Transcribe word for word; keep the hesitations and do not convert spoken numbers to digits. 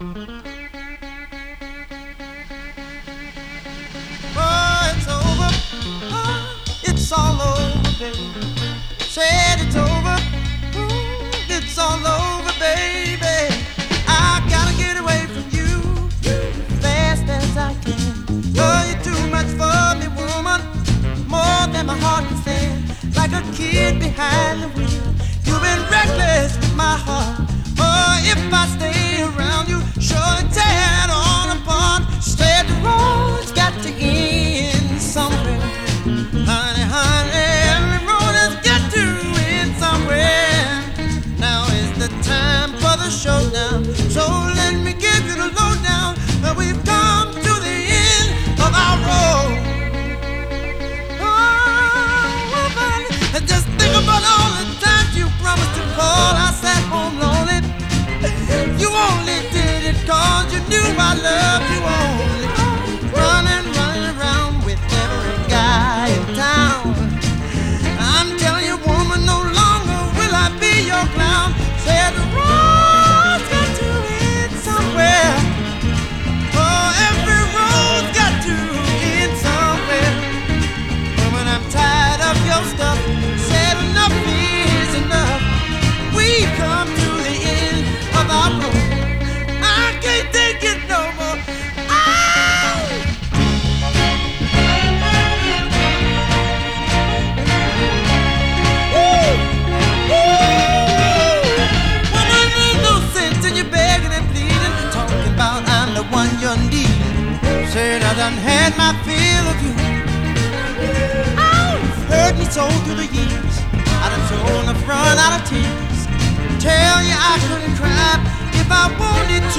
Oh, it's over. Oh, it's all over, baby. Said it's over. Ooh, it's all over, baby. I gotta get away from you fast as I can. Oh, you're too much for me, woman. More than my heart can stand. Like a kid behind the wheel. You've been reckless with my heart. Oh, if I stay around you, surely tear it all apart. Said the road's got to end somewhere. Honey, honey, every road has got to end somewhere. Now is the time for the showdown. So let me give you the lowdown. We've come to the end of our road. Oh, woman, just think about all the times you promised to call. I sat home lonely. You only did it cause you knew I loved you only. Running, running around with every guy in town. I'm telling you, woman, no longer will I be your clown. Said the road's got to end somewhere. Oh, every road's got to end somewhere. Woman, I'm tired of your stuff. Said enough is enough. We've come to the end of our road. I can't take it no more. Oh! Woo! Woo! Woman, there's no sense in you begging and pleading, talking about I'm the one you need. Said I done had my fill of you. Oh, hurt me so through the years. I done shown the front out of tears. Tell you I couldn't cry if I wanted